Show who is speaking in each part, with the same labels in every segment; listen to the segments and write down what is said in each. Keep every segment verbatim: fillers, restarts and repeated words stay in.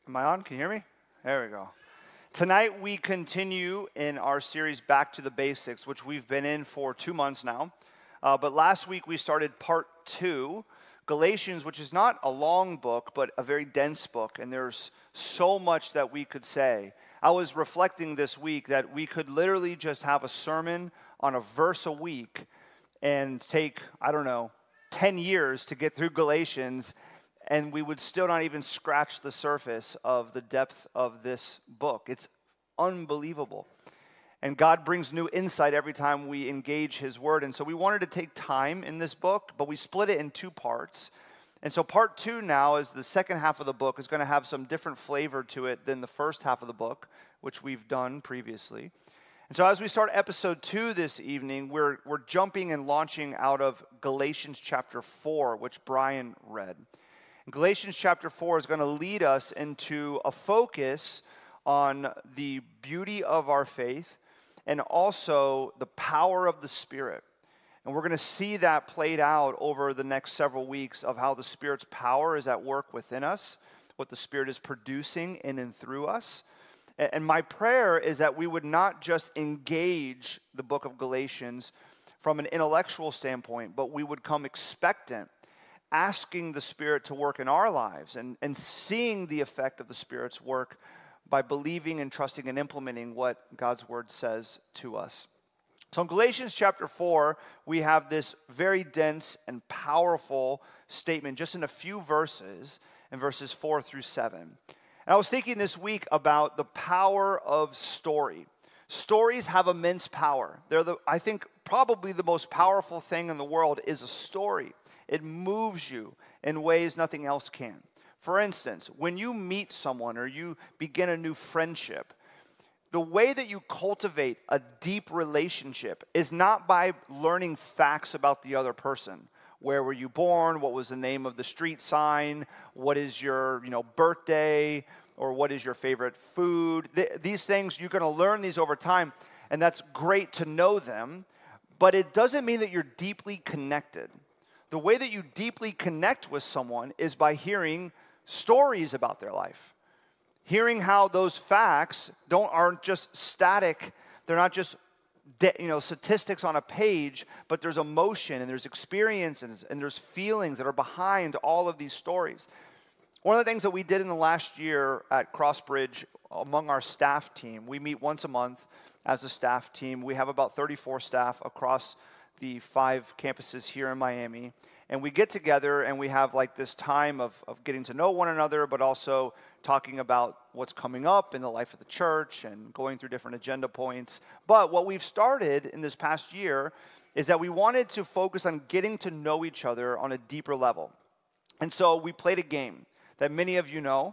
Speaker 1: Am I on? Can you hear me? There we go. Tonight we continue in our series Back to the Basics, which we've been in for two months now. Uh, but last week we started part two, Galatians, which is not a long book, but a very dense book. And there's so much that we could say. I was reflecting this week that we could literally just have a sermon on a verse a week and take, I don't know, ten years to get through Galatians, and we would still not even scratch the surface of the depth of this book. It's unbelievable. And God brings new insight every time we engage His Word. And so we wanted to take time in this book, but we split it in two parts. And so part two now is the second half of the book is going to have some different flavor to it than the first half of the book, which we've done previously. And so as we start episode two this evening, we're, we're jumping and launching out of Galatians chapter four, which Brian read. Galatians chapter four is going to lead us into a focus on the beauty of our faith and also the power of the Spirit. And we're going to see that played out over the next several weeks of how the Spirit's power is at work within us, what the Spirit is producing in and through us. And my prayer is that we would not just engage the book of Galatians from an intellectual standpoint, but we would come expectant, asking the Spirit to work in our lives and, and seeing the effect of the Spirit's work by believing and trusting and implementing what God's Word says to us. So in Galatians chapter four, we have this very dense and powerful statement just in a few verses, in verses four through seven. And I was thinking this week about the power of story. Stories have immense power. They're the, I think, probably the most powerful thing in the world is a story. It moves you in ways nothing else can. For instance, when you meet someone or you begin a new friendship, the way that you cultivate a deep relationship is not by learning facts about the other person. Where were you born? What was the name of the street sign? What is your, you know, birthday? Or what is your favorite food? Th- these things, you're going to learn these over time, and that's great to know them, but it doesn't mean that you're deeply connected. The way that you deeply connect with someone is by hearing stories about their life. Hearing how those facts don't aren't just static, they're not just de, you know statistics on a page, but there's emotion and there's experiences and there's feelings that are behind all of these stories. One of the things that we did in the last year at Crossbridge among our staff team, we meet once a month as a staff team. We have about thirty-four staff across the five campuses here in Miami. And we get together and we have like this time of, of getting to know one another, but also talking about what's coming up in the life of the church and going through different agenda points. But what we've started in this past year is that we wanted to focus on getting to know each other on a deeper level. And so we played a game that many of you know,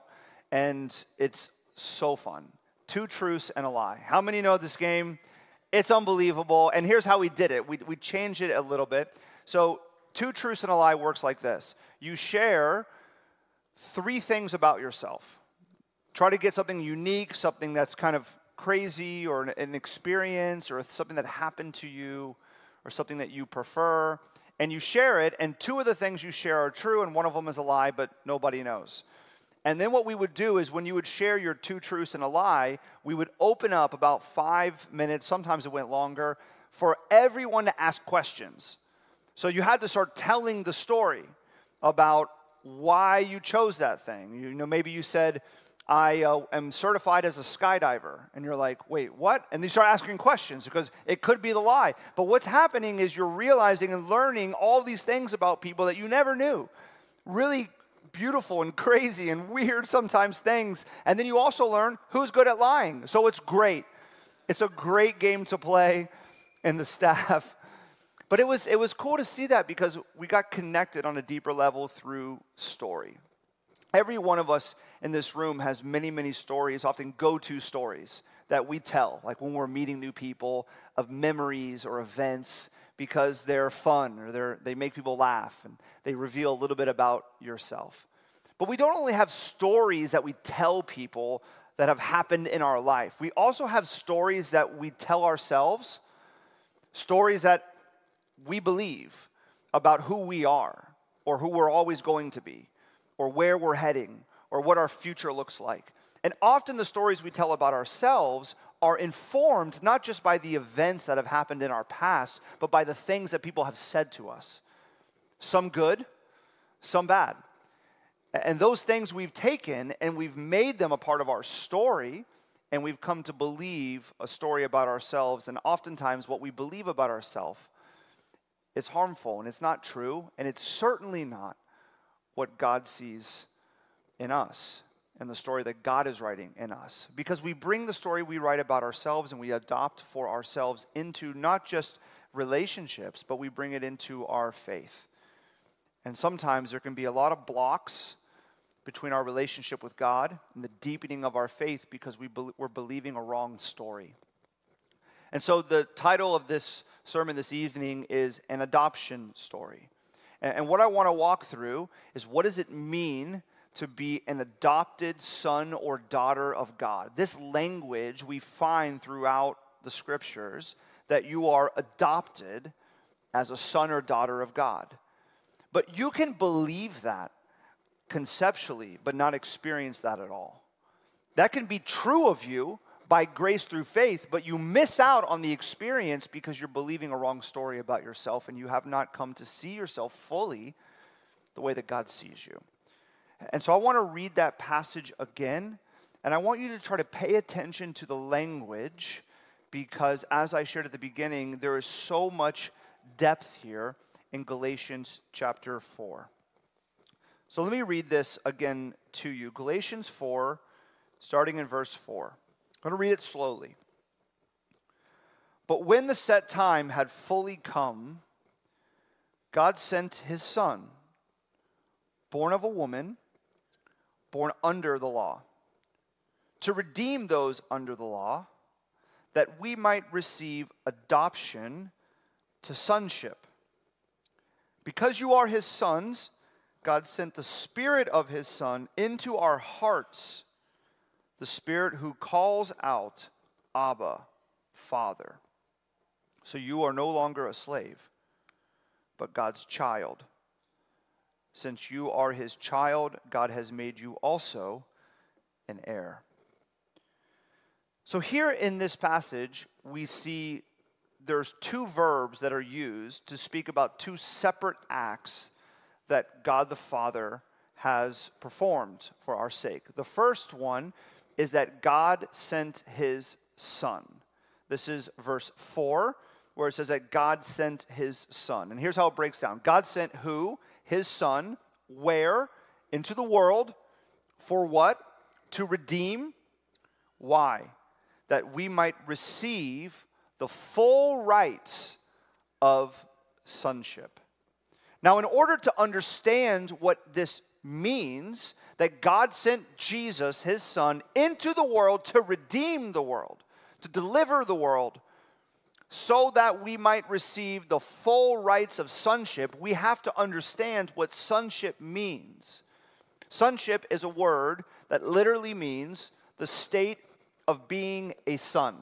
Speaker 1: and it's so fun. Two truths and a lie. How many know this game? It's unbelievable. And here's how we did it. We, we changed it a little bit. So two truths and a lie works like this. You share three things about yourself. Try to get something unique, something that's kind of crazy or an, an experience or something that happened to you or something that you prefer. And you share it, and two of the things you share are true, and one of them is a lie, but nobody knows. And then what we would do is when you would share your two truths and a lie, we would open up about five minutes, sometimes it went longer, for everyone to ask questions. So you had to start telling the story about why you chose that thing. You know, maybe you said, I uh, am certified as a skydiver. And you're like, wait, what? And you start asking questions because it could be the lie. But what's happening is you're realizing and learning all these things about people that you never knew. Really beautiful and crazy and weird sometimes things. And then you also learn who's good at lying. So it's great. It's a great game to play in the staff. But it was it was cool to see that because we got connected on a deeper level through story. Every one of us in this room has many, many stories, often go-to stories that we tell, like when we're meeting new people, of memories or events because they're fun or they're, they make people laugh and they reveal a little bit about yourself. But we don't only have stories that we tell people that have happened in our life. We also have stories that we tell ourselves, stories that we believe about who we are or who we're always going to be or where we're heading or what our future looks like. And often the stories we tell about ourselves are informed not just by the events that have happened in our past, but by the things that people have said to us. Some good, some bad. And those things we've taken and we've made them a part of our story, and we've come to believe a story about ourselves. And oftentimes what we believe about ourselves is harmful, and it's not true, and it's certainly not what God sees in us and the story that God is writing in us. Because we bring the story we write about ourselves and we adopt for ourselves into not just relationships, but we bring it into our faith. And sometimes there can be a lot of blocks between our relationship with God and the deepening of our faith because we be- we're believing a wrong story. And so the title of this sermon this evening is An Adoption Story. And, and what I want to walk through is, what does it mean to be an adopted son or daughter of God? This language we find throughout the scriptures, that you are adopted as a son or daughter of God. But you can believe that conceptually, but not experience that at all. That can be true of you by grace through faith, but you miss out on the experience because you're believing a wrong story about yourself, and you have not come to see yourself fully the way that God sees you. And so I want to read that passage again, and I want you to try to pay attention to the language, because as I shared at the beginning, there is so much depth here in Galatians chapter four. So let me read this again to you. Galatians four, starting in verse four. I'm going to read it slowly. But when the set time had fully come, God sent his son, born of a woman, born under the law, to redeem those under the law, that we might receive adoption to sonship. Because you are his sons, God sent the Spirit of his Son into our hearts, the Spirit who calls out, Abba, Father. So you are no longer a slave, but God's child. Since you are his child, God has made you also an heir. So here in this passage, we see there's two verbs that are used to speak about two separate acts that God the Father has performed for our sake. The first one is that God sent his Son. This is verse four, where it says that God sent his Son. And here's how it breaks down. God sent who? His Son. Where? Into the world. For what? To redeem. Why? That we might receive the full rights of sonship. Now, in order to understand what this means, that God sent Jesus, his Son, into the world to redeem the world, to deliver the world, so that we might receive the full rights of sonship, we have to understand what sonship means. Sonship is a word that literally means the state of being a son.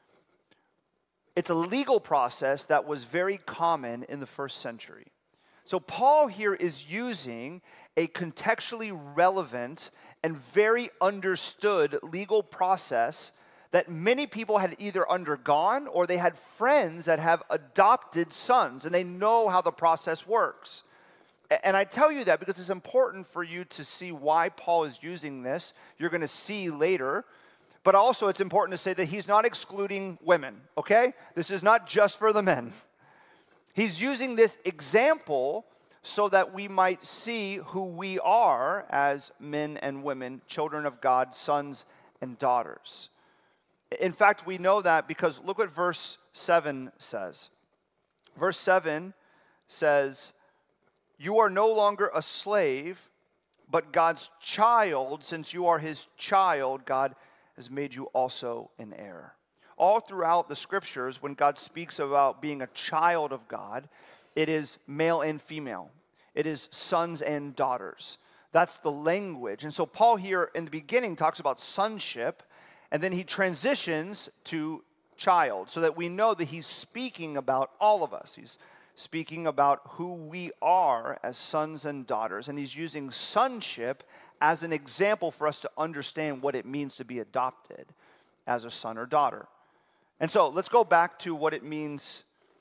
Speaker 1: It's a legal process that was very common in the first century. So Paul here is using a contextually relevant and very understood legal process that many people had either undergone or they had friends that have adopted sons, and they know how the process works. And I tell you that because it's important for you to see why Paul is using this. You're going to see later. But also it's important to say that he's not excluding women, okay? This is not just for the men. He's using this example so that we might see who we are as men and women, children of God, sons and daughters. In fact, we know that because look what verse seven says. Verse seven says, you are no longer a slave, but God's child. Since you are his child, God has made you also an heir. All throughout the scriptures, when God speaks about being a child of God, it is male and female. It is sons and daughters. That's the language. And so Paul here in the beginning talks about sonship, and then he transitions to child, so that we know that he's speaking about all of us. He's speaking about who we are as sons and daughters, and he's using sonship as an example for us to understand what it means to be adopted as a son or daughter. And so let's go back to what it means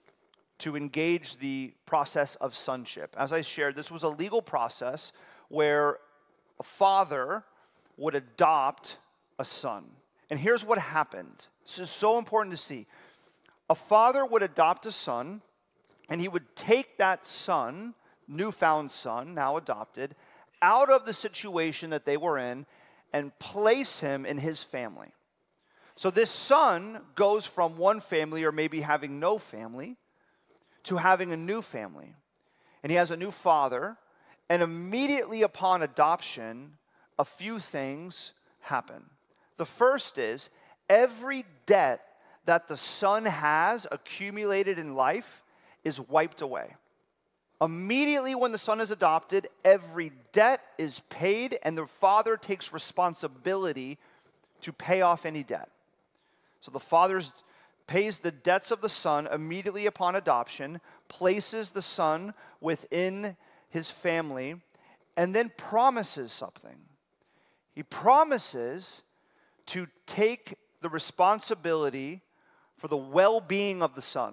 Speaker 1: to engage the process of sonship. As I shared, this was a legal process where a father would adopt a son. And here's what happened. This is so important to see. A father would adopt a son, and he would take that son, newfound son, now adopted, out of the situation that they were in and place him in his family. So this son goes from one family, or maybe having no family, to having a new family. And he has a new father, and immediately upon adoption, a few things happen. The first is, every debt that the son has accumulated in life is wiped away. Immediately when the son is adopted, every debt is paid, and the father takes responsibility to pay off any debt. So the father pays the debts of the son immediately upon adoption, places the son within his family, and then promises something. He promises to take the responsibility for the well-being of the son.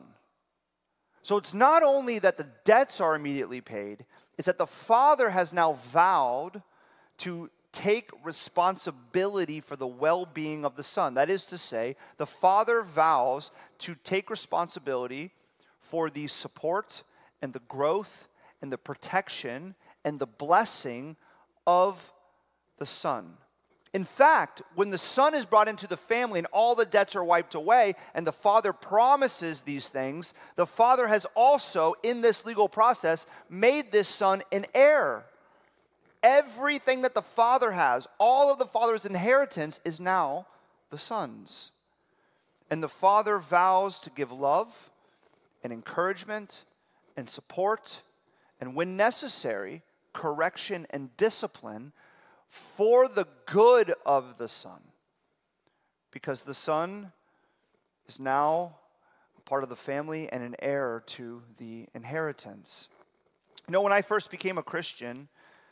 Speaker 1: So it's not only that the debts are immediately paid, it's that the father has now vowed to take responsibility for the well-being of the son. That is to say, the father vows to take responsibility for the support and the growth and the protection and the blessing of the son. In fact, when the son is brought into the family and all the debts are wiped away and the father promises these things, the father has also, in this legal process, made this son an heir. Everything that the father has, all of the father's inheritance, is now the son's. And the father vows to give love and encouragement and support, and when necessary, correction and discipline for the good of the son. Because the son is now a part of the family and an heir to the inheritance. You know, when I first became a Christian,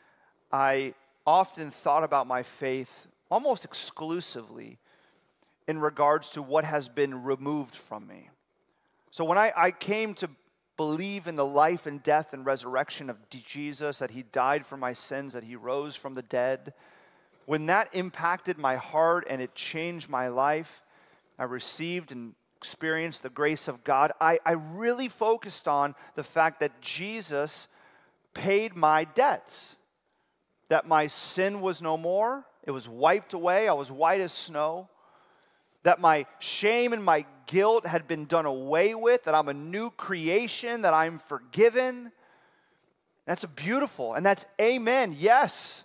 Speaker 1: I often thought about my faith almost exclusively in regards to what has been removed from me. So when I, I came to believe in the life and death and resurrection of Jesus, that he died for my sins, that he rose from the dead, when that impacted my heart and it changed my life, I received and experienced the grace of God. I, I really focused on the fact that Jesus paid my debts, that my sin was no more, it was wiped away, I was white as snow, that my shame and my guilt had been done away with, that I'm a new creation, that I'm forgiven. That's beautiful, and that's amen, yes.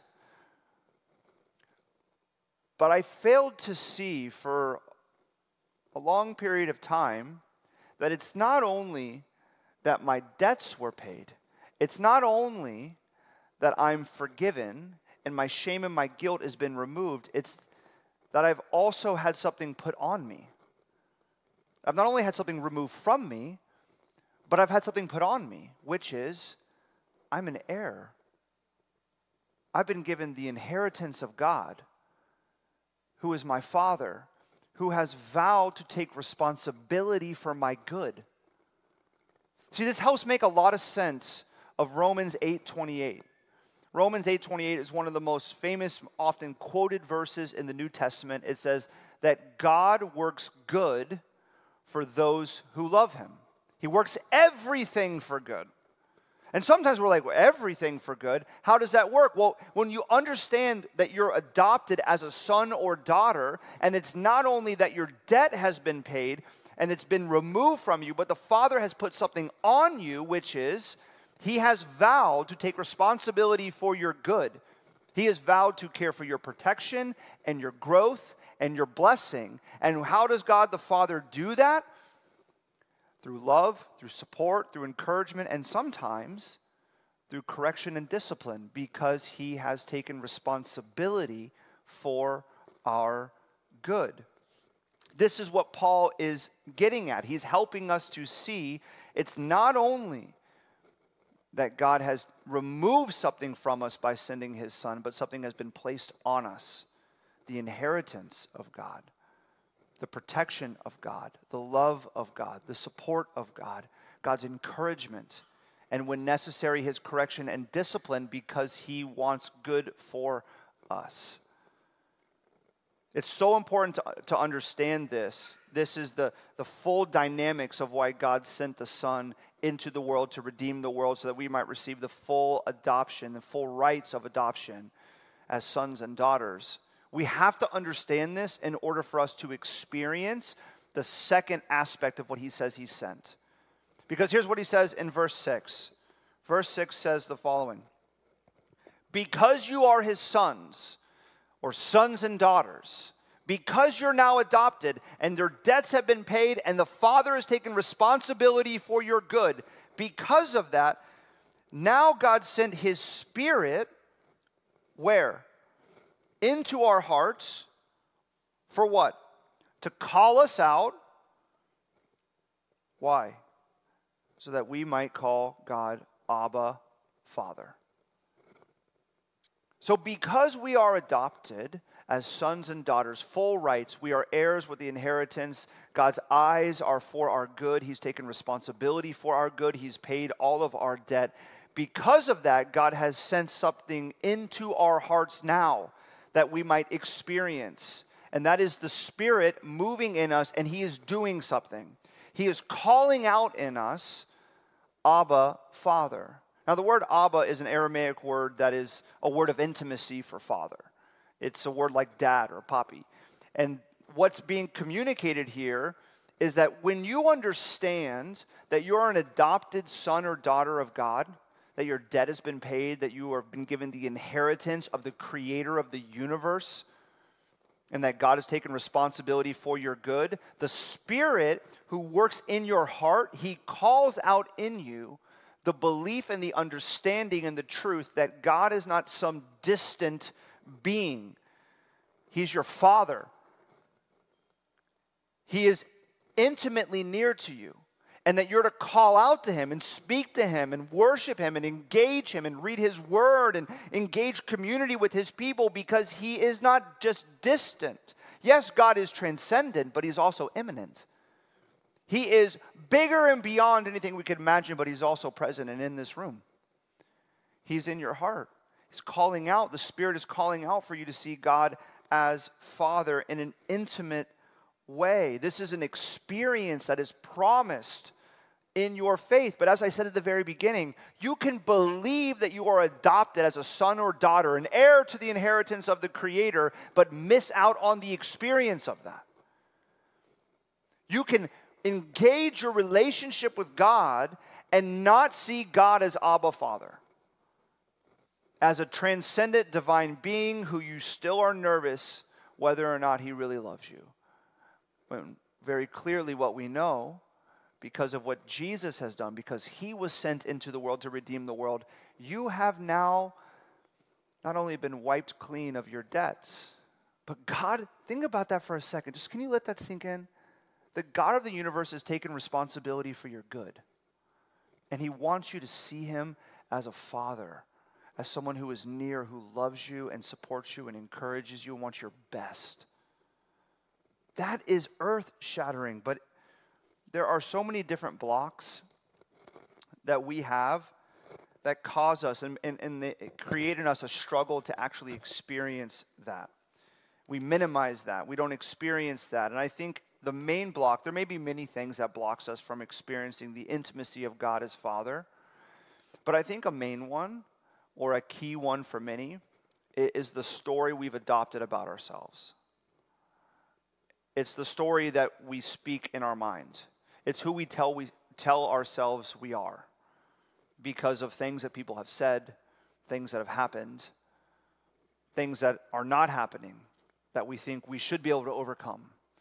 Speaker 1: But I failed to see for a long period of time that it's not only that my debts were paid, it's not only that I'm forgiven and my shame and my guilt has been removed, it's that I've also had something put on me. I've not only had something removed from me, but I've had something put on me, which is I'm an heir. I've been given the inheritance of God, who is my Father, who has vowed to take responsibility for my good. See, this helps make a lot of sense of Romans eight twenty-eight. Romans eight twenty-eight is one of the most famous, often quoted verses in the New Testament. It says that God works good for those who love him. He works everything for good. And sometimes we're like, well, everything for good? How does that work? Well, when you understand that you're adopted as a son or daughter, and it's not only that your debt has been paid and it's been removed from you, but the Father has put something on you, which is he has vowed to take responsibility for your good. He has vowed to care for your protection and your growth and your blessing. And how does God the Father do that? Through love, through support, through encouragement, and sometimes through correction and discipline, because he has taken responsibility for our good. This is what Paul is getting at. He's helping us to see it's not only that God has removed something from us by sending his Son, but something has been placed on us. The inheritance of God, the protection of God, the love of God, the support of God, God's encouragement, and when necessary, his correction and discipline because he wants good for us. It's so important to, to understand this. This is the, the full dynamics of why God sent the Son into the world to redeem the world so that we might receive the full adoption, the full rights of adoption as sons and daughters. We have to understand this in order for us to experience the second aspect of what he says he sent. Because here's what he says in verse six. Verse six says the following. Because you are his sons, or sons and daughters, because you're now adopted and their debts have been paid and the Father has taken responsibility for your good, because of that, now God sent his Spirit, where? Into our hearts, for what? To call us out. Why? So that we might call God Abba, Father. So because we are adopted as sons and daughters, full rights, we are heirs with the inheritance. God's eyes are for our good. He's taken responsibility for our good. He's paid all of our debt. Because of that, God has sent something into our hearts now that we might experience. And that is the Spirit moving in us, and he is doing something. He is calling out in us, Abba, Father. Now, the word Abba is an Aramaic word that is a word of intimacy for father. It's a word like dad or papi. And what's being communicated here is that when you understand that you're an adopted son or daughter of God, that your debt has been paid, that you have been given the inheritance of the creator of the universe, and that God has taken responsibility for your good, the Spirit who works in your heart, he calls out in you the belief and the understanding and the truth that God is not some distant being. He's your Father. He is intimately near to you. And that you're to call out to him and speak to him and worship him and engage him and read his word and engage community with his people because he is not just distant. Yes, God is transcendent, but he's also immanent. He is bigger and beyond anything we could imagine, but he's also present and in this room. He's in your heart. He's calling out. The Spirit is calling out for you to see God as Father in an intimate way. This is an experience that is promised in your faith. But as I said at the very beginning, you can believe that you are adopted as a son or daughter, an heir to the inheritance of the Creator, but miss out on the experience of that. You can engage your relationship with God and not see God as Abba, Father, as a transcendent divine being who you still are nervous whether or not he really loves you. When very clearly what we know, because of what Jesus has done, because he was sent into the world to redeem the world, you have now not only been wiped clean of your debts, but God, think about that for a second. Just can you let that sink in? The God of the universe has taken responsibility for your good. And he wants you to see him as a father, as someone who is near, who loves you and supports you and encourages you and wants your best. That is earth-shattering, but there are so many different blocks that we have that cause us and, and, and they create in us a struggle to actually experience that. We minimize that. We don't experience that. And I think the main block, there may be many things that blocks us from experiencing the intimacy of God as Father, but I think a main one, or a key one for many, is the story we've adopted about ourselves. It's the story that we speak in our mind. It's who we tell we tell ourselves we are because of things that people have said, things that have happened, things that are not happening that we think we should be able to overcome.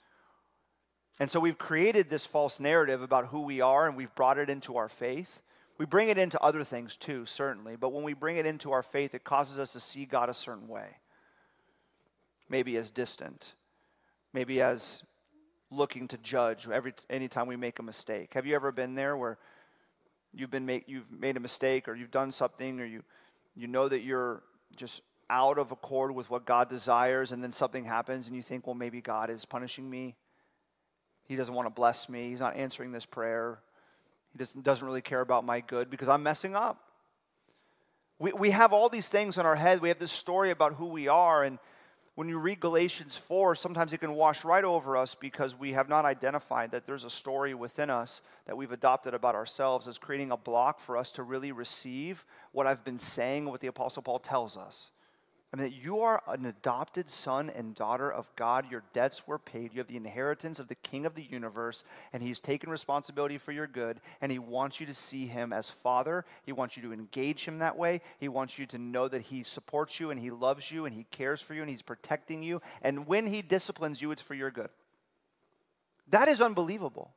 Speaker 1: And so we've created this false narrative about who we are, and we've brought it into our faith. We bring it into other things too, certainly, but when we bring it into our faith, it causes us to see God a certain way. Maybe as distant, maybe as looking to judge every anytime we make a mistake. Have you ever been there where you've been make, you've made a mistake, or you've done something, or you you know that you're just out of accord with what God desires, and then something happens and you think, well, maybe God is punishing me. He doesn't want to bless me. He's not answering this prayer. He doesn't, doesn't really care about my good because I'm messing up. We, we have all these things in our head. We have this story about who we are, and when you read Galatians four, sometimes it can wash right over us because we have not identified that there's a story within us that we've adopted about ourselves as creating a block for us to really receive what I've been saying, what the Apostle Paul tells us. I mean, that you are an adopted son and daughter of God. Your debts were paid. You have the inheritance of the King of the universe, and he's taken responsibility for your good, and he wants you to see him as Father. He wants you to engage him that way. He wants you to know that he supports you, and he loves you, and he cares for you, and he's protecting you. And when he disciplines you, it's for your good. That is unbelievable.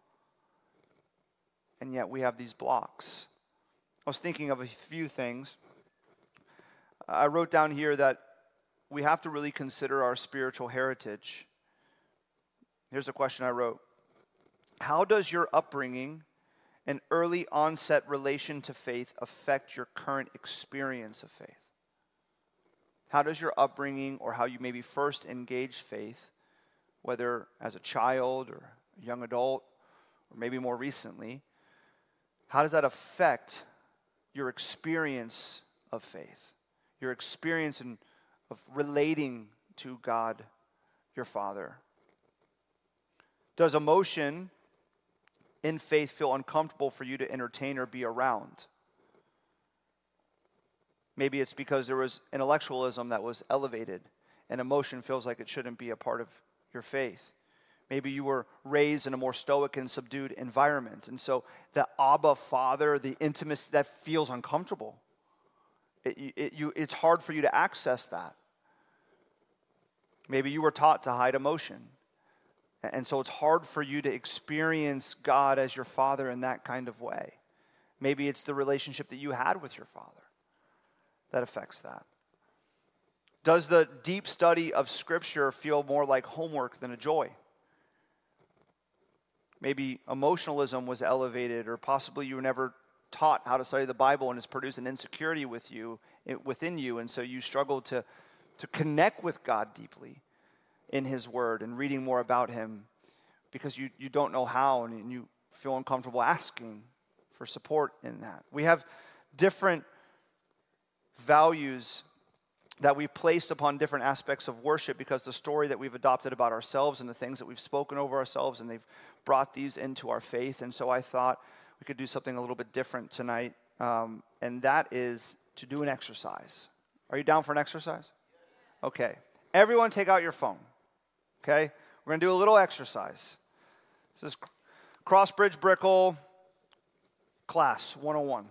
Speaker 1: And yet we have these blocks. I was thinking of a few things. I wrote down here that we have to really consider our spiritual heritage. Here's a question I wrote. How does your upbringing and early onset relation to faith affect your current experience of faith? How does your upbringing or how you maybe first engaged faith, whether as a child or a young adult or maybe more recently, how does that affect your experience of faith? Your experience in, of relating to God, your Father. Does emotion in faith feel uncomfortable for you to entertain or be around? Maybe it's because there was intellectualism that was elevated, and emotion feels like it shouldn't be a part of your faith. Maybe you were raised in a more stoic and subdued environment, and so the Abba Father, the intimacy, that feels uncomfortable. It, it, you, it's hard for you to access that. Maybe you were taught to hide emotion. And so it's hard for you to experience God as your Father in that kind of way. Maybe it's the relationship that you had with your Father that affects that. Does the deep study of Scripture feel more like homework than a joy? Maybe emotionalism was elevated, or possibly you were never taught how to study the Bible, and it's produced an insecurity with you, within you, and so you struggle to, to connect with God deeply in his word and reading more about him because you, you don't know how, and you feel uncomfortable asking for support in that. We have different values that we've placed upon different aspects of worship because the story that we've adopted about ourselves and the things that we've spoken over ourselves, and they've brought these into our faith. And so I thought we could do something a little bit different tonight, um, and that is to do an exercise. Are you down for an exercise? Yes. Okay. Everyone take out your phone, okay? We're going to do a little exercise. This is Crossbridge Brickell class one oh one.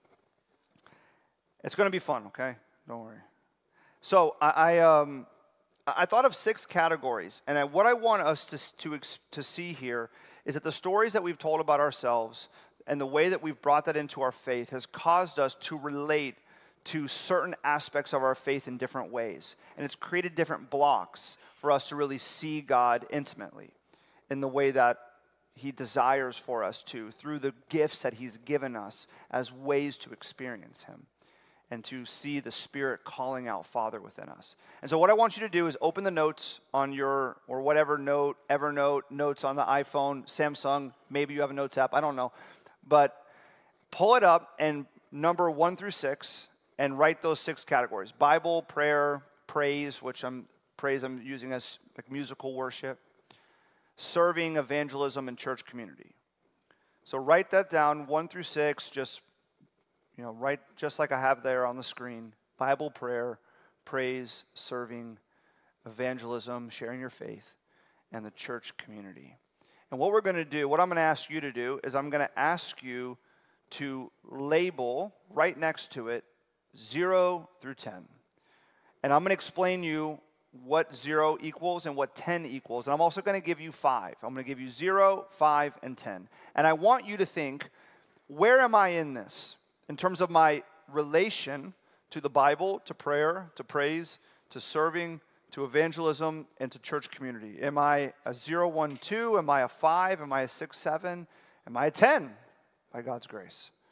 Speaker 1: It's going to be fun, okay? Don't worry. So I, I, um, I thought of six categories, and I, what I want us to, to, to see here is that the stories that we've told about ourselves and the way that we've brought that into our faith has caused us to relate to certain aspects of our faith in different ways. And it's created different blocks for us to really see God intimately in the way that he desires for us to, through the gifts that he's given us as ways to experience him and to see the Spirit calling out Father within us. And so what I want you to do is open the notes on your, or whatever note, Evernote, notes on the iPhone, Samsung, maybe you have a notes app, I don't know. But pull it up and number one through six and write those six categories. Bible, prayer, praise, which I'm praise I'm using as like musical worship, serving, evangelism, and church community. So write that down, one through six, just, you know, write just like I have there on the screen. Bible, prayer, praise, serving, evangelism, sharing your faith, and the church community. And what we're going to do, what I'm going to ask you to do, is I'm going to ask you to label right next to it zero through ten. And I'm going to explain you what zero equals and what ten equals. And I'm also going to give you five. I'm going to give you zero, five, and ten. And I want you to think, where am I in this? In terms of my relation to the Bible, to prayer, to praise, to serving, to evangelism, and to church community. Am I a zero, one, two? Am I a five? Am I a six, seven? Am I a ten? By God's grace.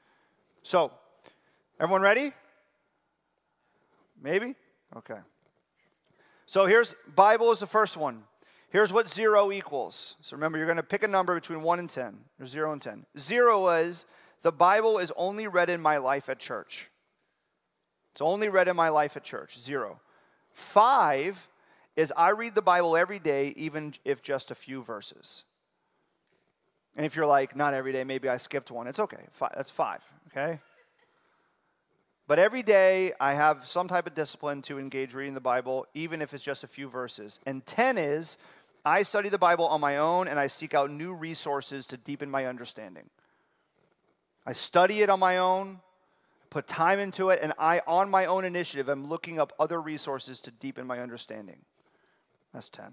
Speaker 1: So, everyone ready? Maybe? Okay. So here's, Bible is the first one. Here's what zero equals. So remember, you're going to pick a number between one and ten. There's zero and ten. Zero is, the Bible is only read in my life at church. It's only read in my life at church. Zero. Five is, I read the Bible every day, even if just a few verses. And if you're like, not every day, maybe I skipped one, it's okay. Five, that's five, okay? But every day, I have some type of discipline to engage reading the Bible, even if it's just a few verses. And ten is, I study the Bible on my own, and I seek out new resources to deepen my understanding. I study it on my own, put time into it, and I, on my own initiative, am looking up other resources to deepen my understanding. That's ten.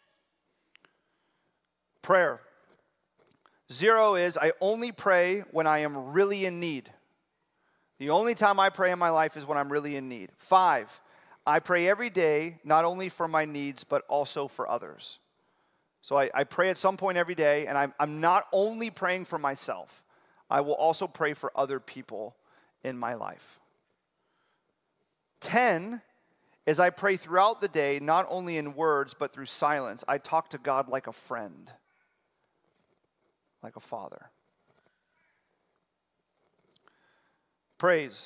Speaker 1: Prayer. Zero is, I only pray when I am really in need. The only time I pray in my life is when I'm really in need. Five, I pray every day, not only for my needs, but also for others. So I, I pray at some point every day, and I'm, I'm not only praying for myself, I will also pray for other people in my life. Ten is, I pray throughout the day, not only in words, but through silence. I talk to God like a friend, like a father. Praise.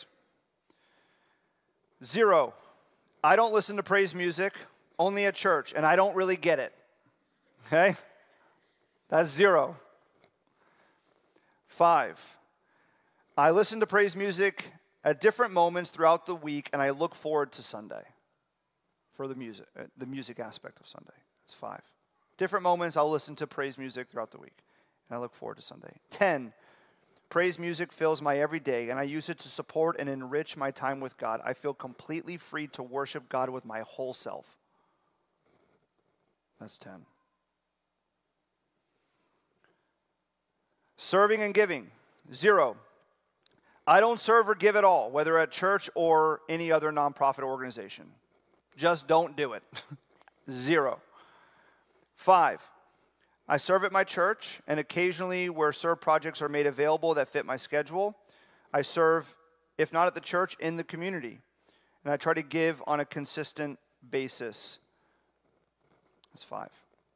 Speaker 1: Zero. I don't listen to praise music, only at church, and I don't really get it. Okay? That's zero. Five. I listen to praise music at different moments throughout the week, and I look forward to Sunday for the music, the music aspect of Sunday. That's five. Different moments, I'll listen to praise music throughout the week, and I look forward to Sunday. Ten. Praise music fills my everyday, and I use it to support and enrich my time with God. I feel completely free to worship God with my whole self. That's ten. Serving and giving. Zero. I don't serve or give at all, whether at church or any other nonprofit organization. Just don't do it. Zero. Five. I serve at my church, and occasionally where serve projects are made available that fit my schedule, I serve, if not at the church, in the community. And I try to give on a consistent basis. That's five.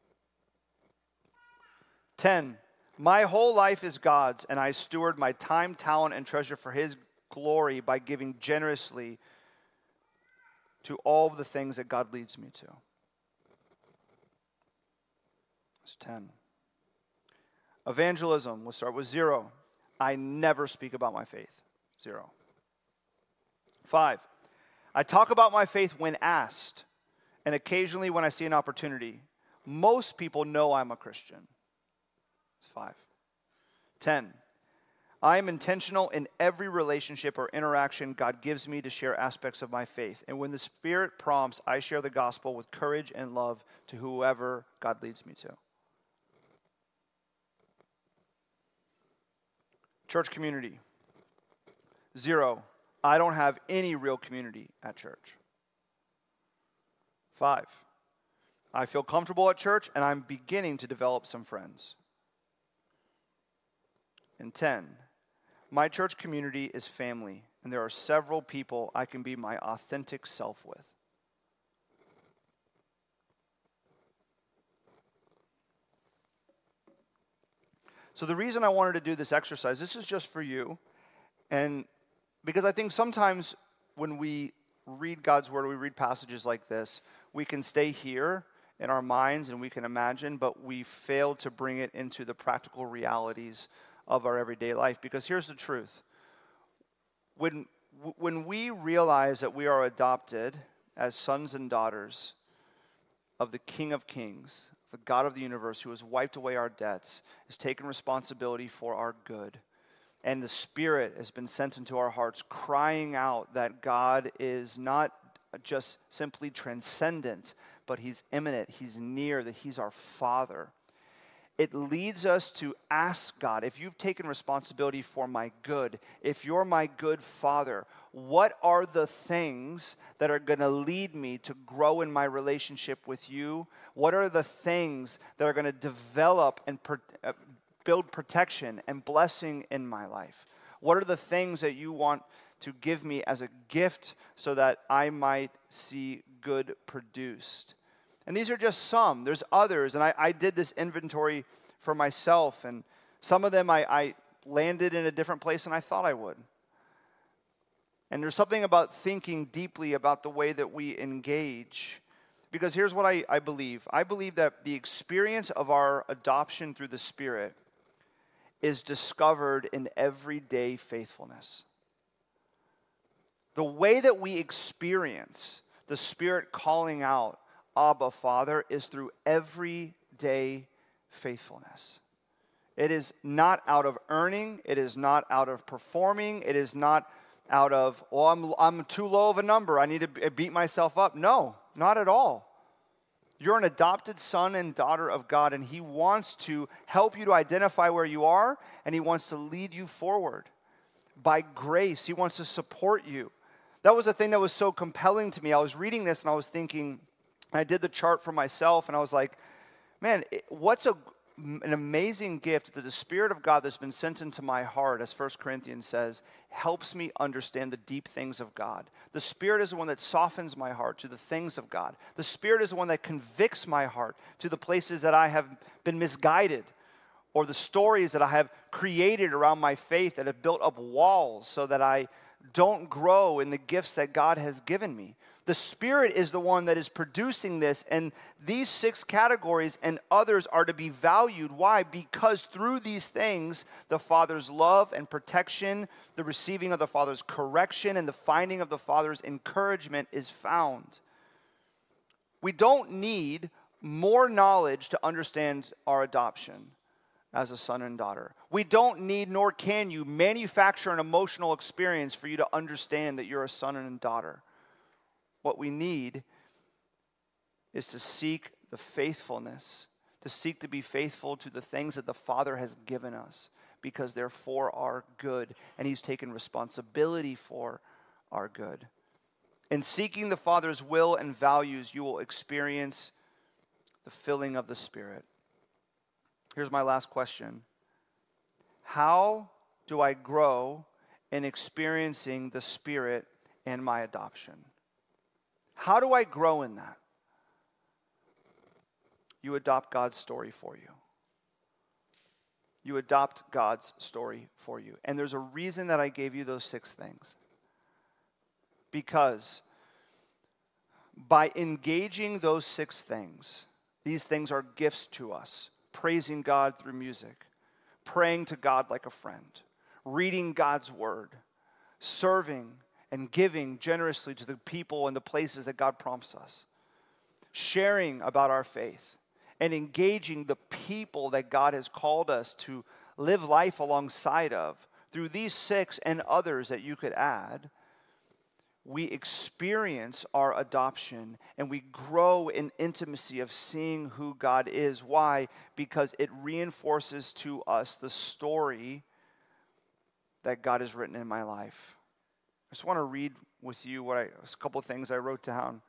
Speaker 1: Ten. My whole life is God's, and I steward my time, talent, and treasure for His glory by giving generously to all of the things that God leads me to. That's ten. Evangelism, we'll start with zero. I never speak about my faith. Zero. Five. I talk about my faith when asked, and occasionally when I see an opportunity. Most people know I'm a Christian. It's five. Ten. I am intentional in every relationship or interaction God gives me to share aspects of my faith. And when the Spirit prompts, I share the gospel with courage and love to whoever God leads me to. Church community. Zero. I don't have any real community at church. Five. I feel comfortable at church, and I'm beginning to develop some friends. And ten. My church community is family, and there are several people I can be my authentic self with. So the reason I wanted to do this exercise, this is just for you, and because I think sometimes when we read God's word, we read passages like this, we can stay here in our minds and we can imagine, but we fail to bring it into the practical realities of our everyday life. Because here's the truth. When, when we realize that we are adopted as sons and daughters of the King of Kings, the God of the universe, who has wiped away our debts, has taken responsibility for our good, and the Spirit has been sent into our hearts, crying out that God is not just simply transcendent, but He's immanent, He's near, that He's our Father. It leads us to ask God, if you've taken responsibility for my good, if you're my good Father, what are the things that are going to lead me to grow in my relationship with you? What are the things that are going to develop and per- uh, build protection and blessing in my life? What are the things that you want to give me as a gift so that I might see good produced? And these are just some. There's others, and I, I did this inventory for myself, and some of them I, I landed in a different place than I thought I would. And there's something about thinking deeply about the way that we engage. Because here's what I, I believe. I believe that the experience of our adoption through the Spirit is discovered in everyday faithfulness. The way that we experience the Spirit calling out, Abba, Father, is through everyday faithfulness. It is not out of earning. It is not out of performing. It is not out of, oh, I'm, I'm too low of a number. I need to beat myself up. No, not at all. You're an adopted son and daughter of God, and He wants to help you to identify where you are, and He wants to lead you forward. By grace, He wants to support you. That was the thing that was so compelling to me. I was reading this, and I was thinking, I did the chart for myself, and I was like, man, what's a, an amazing gift that the Spirit of God that's been sent into my heart, as First Corinthians says, helps me understand the deep things of God. The Spirit is the one that softens my heart to the things of God. The Spirit is the one that convicts my heart to the places that I have been misguided, or the stories that I have created around my faith that have built up walls so that I don't grow in the gifts that God has given me. The Spirit is the one that is producing this, and these six categories and others are to be valued. Why? Because through these things, the Father's love and protection, the receiving of the Father's correction, and the finding of the Father's encouragement is found. We don't need more knowledge to understand our adoption as a son and daughter. We don't need, nor can you, manufacture an emotional experience for you to understand that you're a son and a daughter. What we need is to seek the faithfulness, to seek to be faithful to the things that the Father has given us, because they're for our good, and He's taken responsibility for our good. In seeking the Father's will and values, you will experience the filling of the Spirit. Here's my last question. How do I grow in experiencing the Spirit and my adoption? How do I grow in that? You adopt God's story for you. You adopt God's story for you. And there's a reason that I gave you those six things. Because by engaging those six things, these things are gifts to us. Praising God through music, praying to God like a friend, reading God's word, serving and giving generously to the people and the places that God prompts us, sharing about our faith, and engaging the people that God has called us to live life alongside of. Through these six and others that you could add, we experience our adoption and we grow in intimacy of seeing who God is. Why? Because it reinforces to us the story that God has written in my life. I just want to read with you what I, a couple of things I wrote down.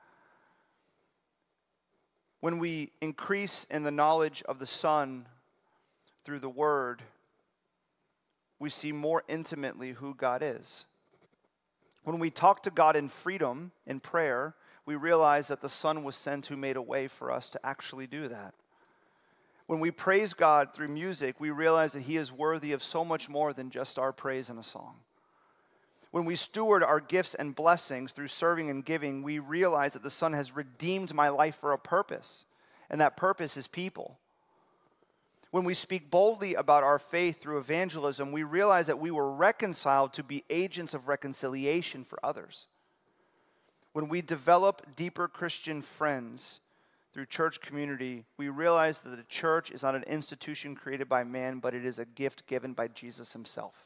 Speaker 1: When we increase in the knowledge of the Son through the Word, we see more intimately who God is. When we talk to God in freedom, in prayer, we realize that the Son was sent who made a way for us to actually do that. When we praise God through music, we realize that He is worthy of so much more than just our praise in a song. When we steward our gifts and blessings through serving and giving, we realize that the Son has redeemed my life for a purpose, and that purpose is people. When we speak boldly about our faith through evangelism, we realize that we were reconciled to be agents of reconciliation for others. When we develop deeper Christian friends through church community, we realize that the church is not an institution created by man, but it is a gift given by Jesus Himself.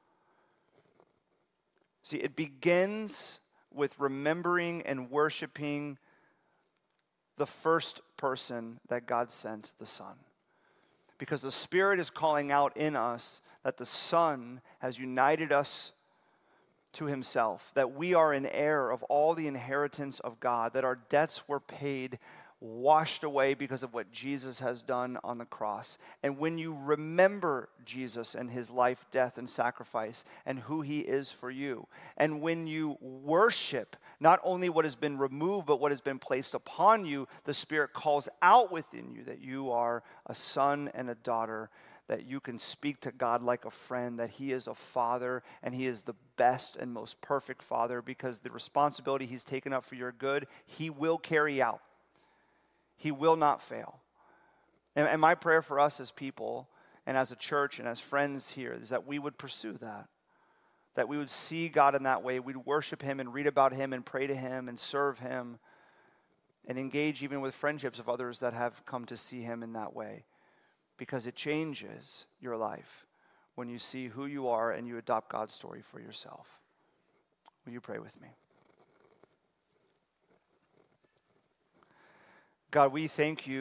Speaker 1: See, it begins with remembering and worshiping the first person that God sent, the Son. Because the Spirit is calling out in us that the Son has united us to Himself, that we are an heir of all the inheritance of God, that our debts were paid washed away because of what Jesus has done on the cross. And when you remember Jesus and his life, death, and sacrifice and who he is for you, and when you worship not only what has been removed but what has been placed upon you, the Spirit calls out within you that you are a son and a daughter, that you can speak to God like a friend, that he is a father, and he is the best and most perfect father, because the responsibility he's taken up for your good, he will carry out. He will not fail. And, and my prayer for us as people and as a church and as friends here is that we would pursue that. That we would see God in that way. We'd worship him and read about him and pray to him and serve him and engage even with friendships of others that have come to see him in that way. Because it changes your life when you see who you are and you adopt God's story for yourself. Will you pray with me? God, we thank you